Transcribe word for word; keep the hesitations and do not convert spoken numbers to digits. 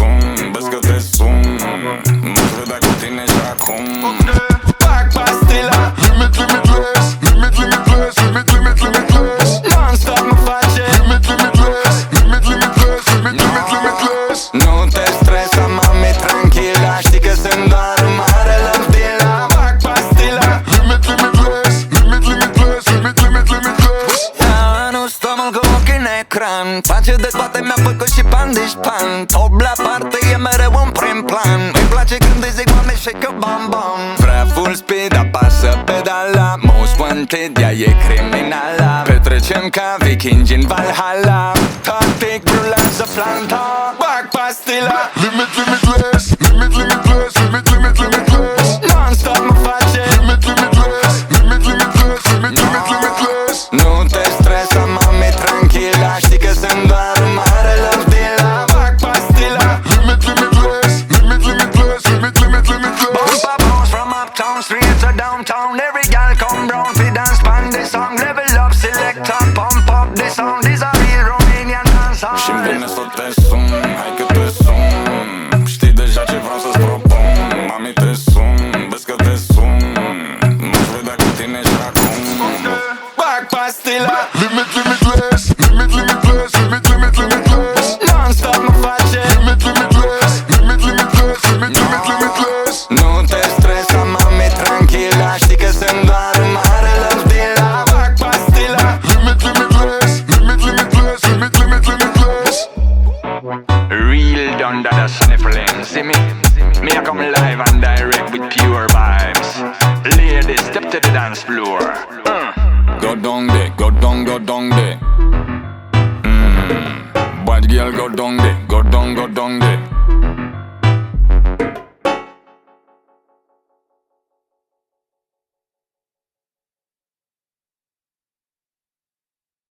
sun, vezi că te sun. Nu-ți vedea cu tine și acum. Fac pastila Limit, limitless, limit, limitless, limit, limit, limitless. non-stop mă face Limit, limitless, limit, limitless, limit, limit, limitless. Nu te stresa, mami, tranquila. Știi că sunt doar un mare lăvdila. Fac pastila Limit, limitless, limit, limitless, limit, limit, limitless. nu stomul cu ochii în ecran. Face de toate, mi-a făcut și pandișpan. Top la parte, e mereu un prim plan. Îi place când îi zic mami, shake a bam bam. Vrea full speed, apasă pedala. Most wanted, ea e criminala. Petrecem ca vikingi în Valhalla. Tactic, brulează planta. Bag pastila Limit, limitless, limit, limitless, limit, limit, limitless. non-stop mă face Limit, limitless, limit, limitless, limit, limit, limitless. Nu te stresa, mami, tranquila. Știi că sunt doar un mare lăvdila. Fac pastila Limit, limitless, limit, limitless, limit, limit, limitless. Bump up bounce from uptown straight to downtown. Every gal come round fi dance pan the song. Level up, select up, pump up the sound. This a real Romanian dance song. Și-mi vine să te sun, hai că te sun. Știi deja ce vreau să-ți propun. Mami, te sun, vezi că te sun. Nu-ți vedea cu tine și acum. Fac pastila Limit, limitless, limit, limitless, limit, limit, limitless. non-stop mă face Limit, limitless, limit, limitless, limit, limit, limitless. Nu te stresa, mami, tranquila. Știi că sunt doar un mare lăvdila. Fac pastila Limit, limitless, limit, limitless, limit, limit, limitless. Real done that a sniffling. See me? Me I come live and direct with pure vibes. Ladies, step to the dance floor. Uh. Go down there, go down, go down there. Mm. Bad girl, go down there, go down, go down there.